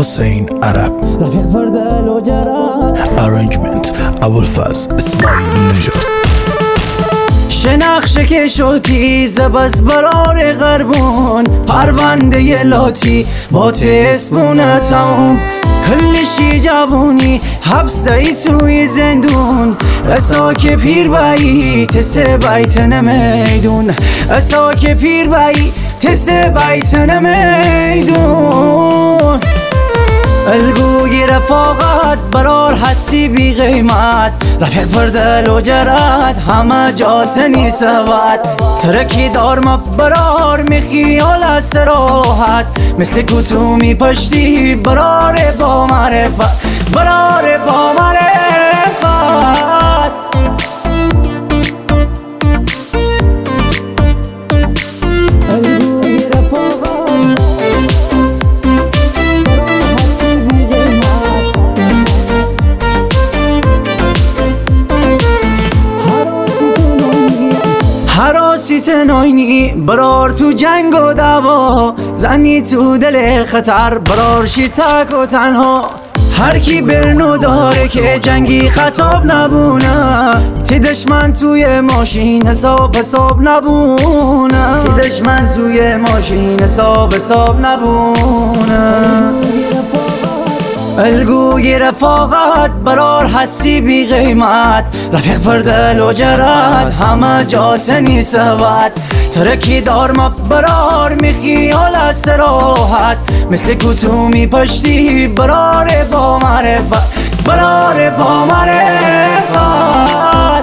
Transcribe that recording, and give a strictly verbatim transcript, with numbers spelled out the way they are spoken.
حسین عرب. رفیق فردل و جرات Arrangement ابوالفضل اسماعیل نژاد. شنخشه که شدی زبز برار غربون، پرونده لاتی با تسبونه تموم، کلشی جوونی حبس دایی توی زندون، اساک پیر بایی تس بیتن میدون، اساک پیر بایی تس بیتن میدون. الگوی رفاقت برار حسی بی قیمت، رفیق فردل و جرات همه جاتنی سواد، ترکی دار برار می خیال از سراحت، مثل کتومی پشتی برار با معرفت، برار با معرفت. حراسی تناینی برار تو جنگ و دعوا، زنی تو دل خطر برار شی تک و تنها، هر کی برنو داره که جنگی خطاب نبونه، تی دشمن توی ماشین حساب حساب نبونه، تی دشمن توی ماشین حساب حساب نبونه. الگوی رفاقت برار حسی بی قیمت، رفیق فردل و جرات همه جاتنی سواد، ترکی دار برار می خیال از سراحت، مثل کتومی پشتی برار با معرفت، برار با معرفت.